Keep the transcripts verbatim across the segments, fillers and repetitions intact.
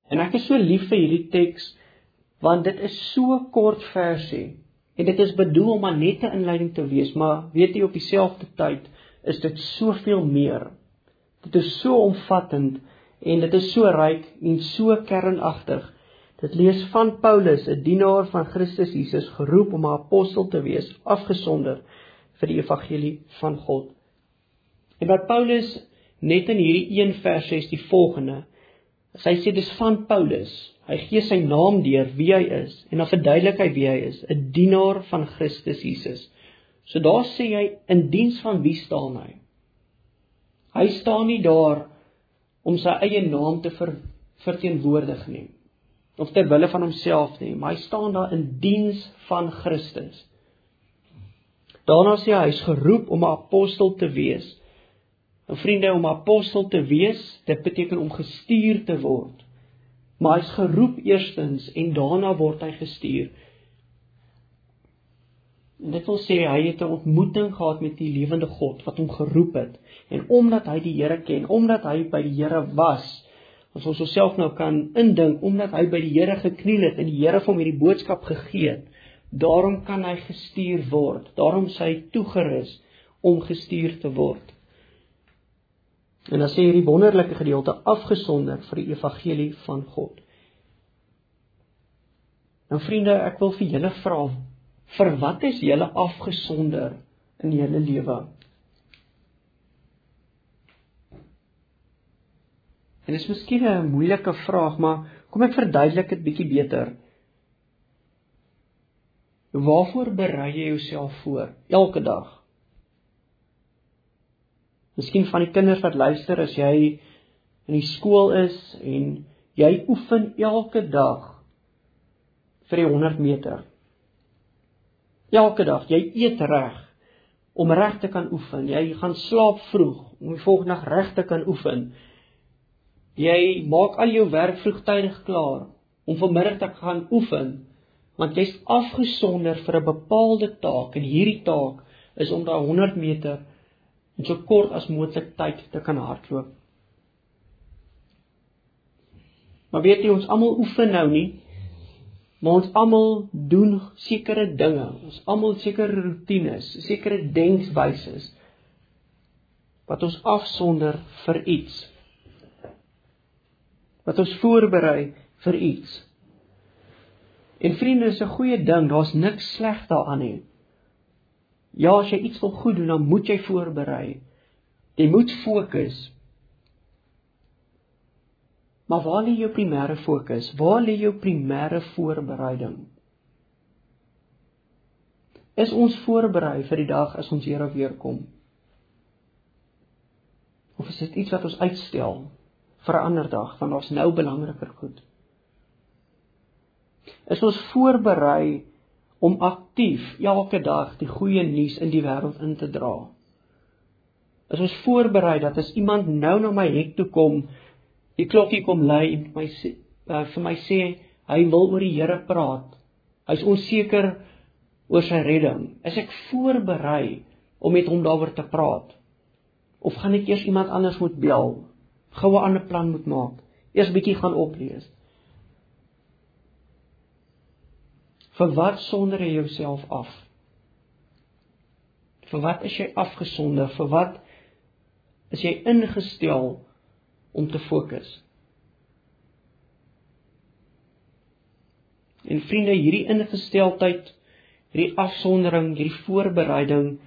En ek is so lief vir hierdie teks, want dit is so kort versie, en dit is bedoel om maar net 'n inleiding te wees, maar weet jy, op dieselfde tyd is dit soveel meer. Dit is so omvattend, en dit is so ryk, en so kernagtig. Dit lees van Paulus, 'n dienaar van Christus Jesus, geroep om 'n apostel te wees, afgesonder vir die evangelie van God. En wat Paulus net in hierdie een vers sê is die volgende. As hy sê dis van Paulus, hy gee sy naam deur wie hy is, en dan verduidelik hy wie hy is, 'n dienaar van Christus Jesus. So daar sê hy, in diens van wie staan hy? Hy staan nie daar om sy eie naam te ver, verteenwoordig nie, of ter wille van homself nie, maar hy staan daar in diens van Christus. Daarna sê hy, hy is geroep om 'n apostel te wees. En vriende, om 'n apostel te wees, dit beteken om gestuur te word. Maar hy is geroep eerstens, en daarna word hy gestuur. En dit wil sê, hy het 'n ontmoeting gehad met die lewende God, wat hom geroep het. En omdat hy die Here ken, omdat hy by die Here was, as ons onsself nou kan indink, omdat hy by die Here gekniel het, en die Here vir hom hierdie boodskap gegee het, daarom kan hy gestuur word, daarom is hy toegerus om gestuur te word. En dan sê hierdie wonderlike gedeelte, afgesonder vir die evangelie van God. Nou vriende, ek wil vir julle vra, vir wat is julle afgesonder in julle lewe? En dit is miskien 'n moeilike vraag, maar kom ek verduidelik dit bietjie beter. Waarvoor berei jy jouself voor, elke dag? Miskien van die kinders wat luister, as jy in die skool is, en jy oefen elke dag vir die honderd meter. Elke dag, jy eet reg, om reg te kan oefen. Jy gaan slaap vroeg, om die volgende dag reg te kan oefen. Jy maak al jou werk vroegtydig klaar, om vanmiddag te gaan oefen, want jy is afgesonder vir 'n bepaalde taak, en hierdie taak is om daai honderd meter en so kort as moontlik tyd te kan hardloop. Maar weet jy, ons almal oefen nou nie, maar ons almal doen sekere dinge, ons almal sekere routines, sekere denkwyses, wat ons afsonder vir iets, wat ons voorberei vir iets. En vriende, is 'n goeie ding, daar's niks sleg daaraan nie. Ja, as jy iets wil goed doen, dan moet jy voorberei. Jy moet fokus. Maar waar lê jou primêre fokus? Waar lê jou primêre voorbereiding? Is ons voorberei vir die dag as ons Here weer kom? Of is dit iets wat ons uitstel vir 'n ander dag, want daar's nou belangriker goed? Is ons voorberei om aktief elke dag die goeie nuus in die wêreld in te dra? Is ons voorberei dat as iemand nou na my hek toe kom, die klokkie kom lui en my, uh, vir my sê, hy wil oor die Here praat, hy is onseker oor sy redding, is ek voorberei om met hom daaroor te praat? Of gaan ek eers iemand anders moet bel, gou 'n ander plan moet maak, eers bietjie gaan oplees? Vir wat sonder jy jouself af? Vir wat is jy afgesonder? Vir wat is jy ingestel om te fokus? En vriende, hierdie ingesteldheid, hierdie afsondering, hierdie voorbereiding,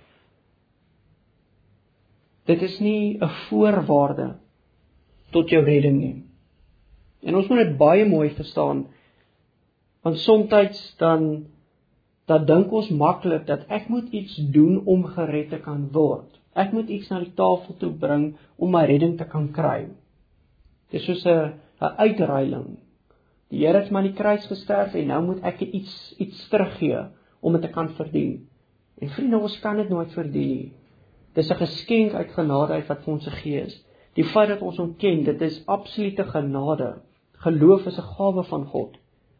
dit is nie 'n voorwaarde tot jou redding nie. En ons moet dit baie mooi verstaan, want soms dan, dan dink ons maklik dat ek moet iets doen om gered te kan word. Ek moet iets na die tafel toe bring om my redding te kan kry. Dit is soos 'n 'n uitruiling. Die Here het maar aan die kruis gesterf en nou moet ek iets iets teruggee om dit te kan verdien. En vriende, ons kan dit nooit verdien nie. Dis 'n geskenk uit genade uit wat vir ons gegee is. Die feit dat ons hom ken, dit is absolute genade. Geloof is 'n gawe van God.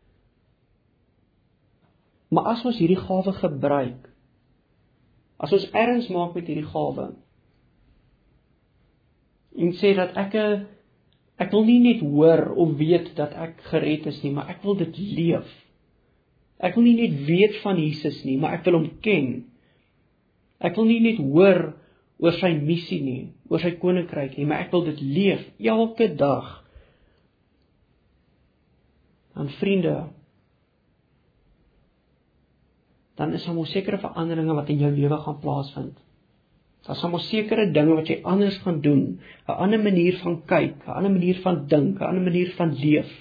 Maar as ons hierdie gawe gebruik, as ons erns maak met hierdie gawe, en sê dat ek 'n Ek wil nie net hoor of weet dat ek gered is nie, maar ek wil dit leef. Ek wil nie net weet van Jesus nie, maar ek wil hom ken. Ek wil nie net hoor oor sy missie nie, oor sy koninkryk nie, maar ek wil dit leef, elke dag. Dan vriende, dan is daar mos sekere veranderinge wat in jou lewe gaan plaasvind. Daar is mos sekere dinge wat jy anders gaan doen, 'n ander manier van kyk, 'n ander manier van dink, 'n ander manier van leef.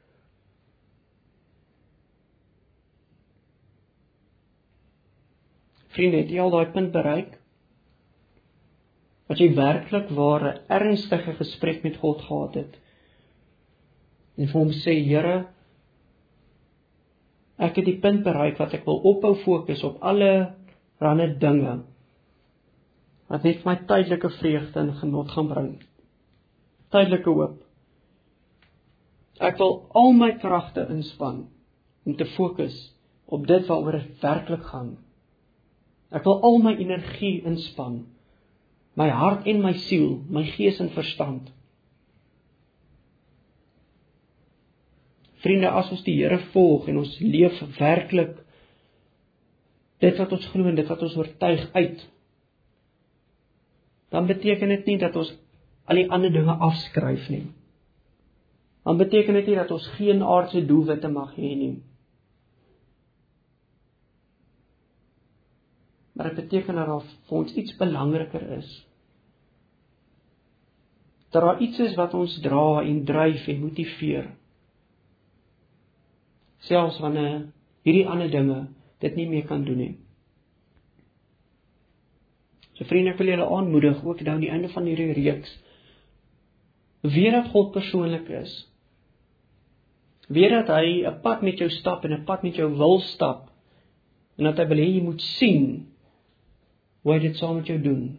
Vriende, het jy al daai punt bereik? Dat jy werklik ware, ernstige gesprek met God gehad het. En vir hom sê, Here, ek het die punt bereik wat ek wil ophou fokus op alle rande dinge, wat net my tydelike vreugde en genot gaan bring. Tydelike hoop. Ek wil al my kragte inspann om te fokus op dit waaroor dit werklik gaan. Ek wil al my energie inspann, my hart en my siel, my gees en verstand. Vriende, as ons die Here volg en ons leef werklik dit wat ons glo en dit wat ons oortuig uit, dan beteken dit nie dat ons al die ander dinge afskryf nie. Dan beteken dit nie dat ons geen aardse doelwitte mag hê nie. Maar dit beteken dat daar vir ons iets belangriker is. Dat daar iets is wat ons dra en dryf en motiveer. Selfs wanneer hierdie ander dinge dit nie meer kan doen nie. So vriende, ek wil julle aanmoedig, ook nou aan die einde van hierdie reeks, weet dat God persoonlik is. Weet dat hy 'n pad met jou stap en 'n pad met jou wil stap. En dat hy wil hê jy moet sien hoe hy dit saam met jou doen.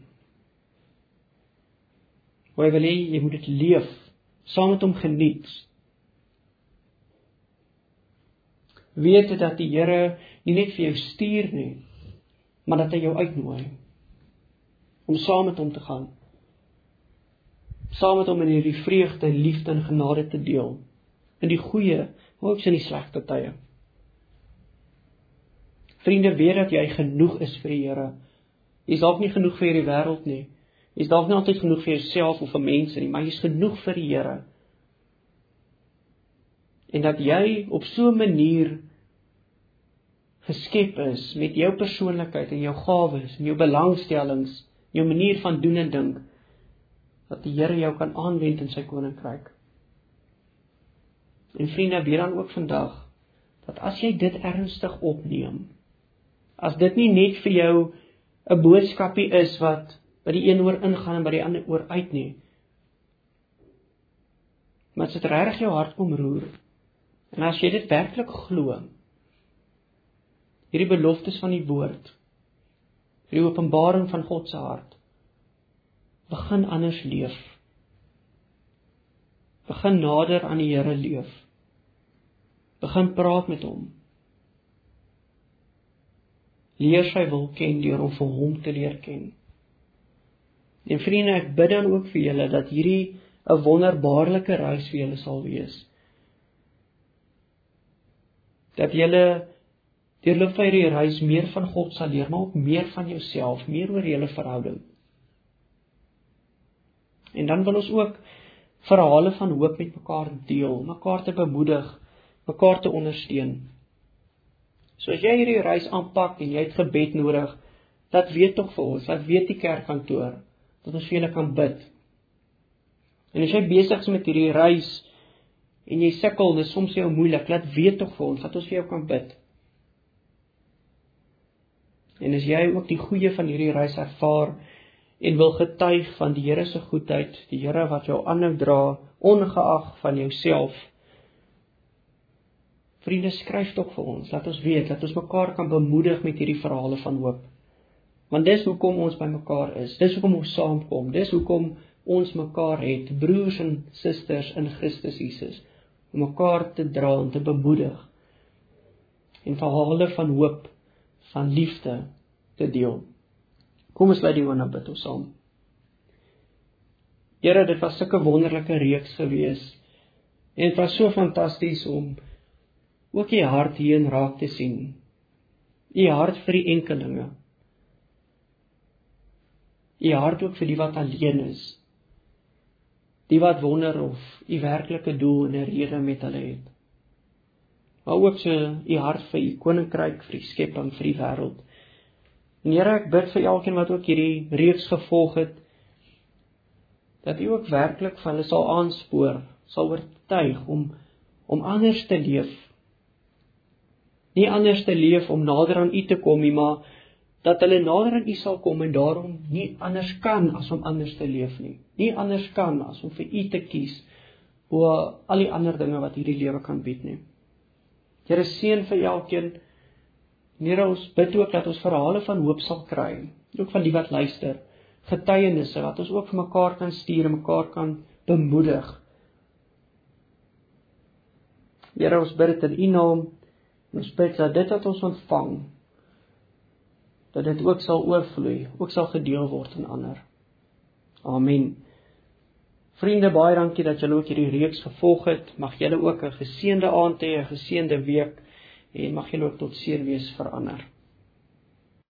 Hoe hy wil hê jy moet dit leef, saam met hom geniet. Weet dat die Here nie net vir jou stuur nie, maar dat hy jou uitnooi om saam met hom te gaan. Saam met hom in hierdie vreugde, liefde en genade te deel. In die goeie, maar ook in die slegte tye. Vriende, weet dat jy genoeg is vir die Here. Jy is dalk nie genoeg vir hierdie wêreld nie. Jy is dalk nie altyd genoeg vir jouself of vir mense nie, maar jy is genoeg vir die Here. En dat jy op so 'n manier geskep is met jou persoonlikheid en jou gawes en jou belangstellings, jou manier van doen en dink, dat die Here jou kan aanwend in sy koninkryk. En vriende, weet dan ook vandag, dat as jy dit ernstig opneem, as dit nie net vir jou 'n boodskapie is wat by die een oor ingaan en by die ander oor uit nie, maar as dit regtig jou hart kom roer, en as jy dit werklik glo, hierdie beloftes van die woord, hierdie openbaring van God se hart, begin anders leef. Begin nader aan die Here leef. Begin praat met hom. Leer sy wil ken deur om vir hom te leer ken. En vriende, ek bid dan ook vir julle dat hierdie 'n wonderbaarlike reis vir julle sal wees. Dat julle deur loop van hierdie reis meer van God sal leer, maar ook meer van jouself, meer oor julle verhouding. En dan wil ons ook verhale van hoop met mekaar deel, mekaar te bemoedig, mekaar te ondersteun. So as jy hierdie reis aanpak en jy het gebed nodig, dat weet tog vir ons, dat weet die kerkkantoor, dat ons vir julle kan bid. En as jy besig is met hierdie reis, en jy sukkel, dis soms jou moeilik, laat weet tog vir ons, dat ons vir jou kan bid. En as jy ook die goeie van hierdie reis ervaar, en wil getuig van die Here se goedheid, die Here wat jou aanhou dra, ongeag van jouself. Vriende, skryf tog vir ons, laat ons weet, dat ons mekaar kan bemoedig met hierdie verhale van hoop. Want dis hoekom ons by mekaar is, dis hoekom ons saamkom, dis hoekom ons mekaar het, broers en susters in Christus Jesus, om mekaar te dra en te bemoedig, en verhale van hoop, van liefde te deel. Kom ons laat die oor na bid ons saam. Here, dit was sulke wonderlike reeks gewees. En dit was so fantasties om ook U hart hierin raak te sien. U hart vir die enkelinge. U hart ook vir die wat alleen is. Die wat wonder of U werklike doel en 'n rede met hulle het. Maar ook so U hart vir U koninkryk, vir die skepping, vir die wêreld. En Here, ek bid vir elkeen wat ook hierdie reeks gevolg het, dat U ook werklik vir hulle sal aanspoor, sal oortuig om, om anders te leef. Nie anders te leef om nader aan U te kom nie, maar dat hulle nader aan U sal kom en daarom nie anders kan as om anders te leef nie. Nie anders kan as om vir U te kies, oor al die ander dinge wat hierdie lewe kan bied nie. Here, seën vir elkeen. Here, ons bid ook dat ons verhale van hoop sal kry, ook van die wat luister, getuienisse, wat ons ook vir mekaar kan stuur en mekaar kan bemoedig. Here, ons bid dit in U naam, en ons bid dat dit wat ons ontvang, dat dit ook sal oorvloei, ook sal gedeel word aan ander. Amen. Vriende, baie dankie dat julle ook hierdie reeks gevolg het. Mag julle ook 'n geseënde aand hê, 'n geseënde week, en mag julle ook tot seën wees vir ander.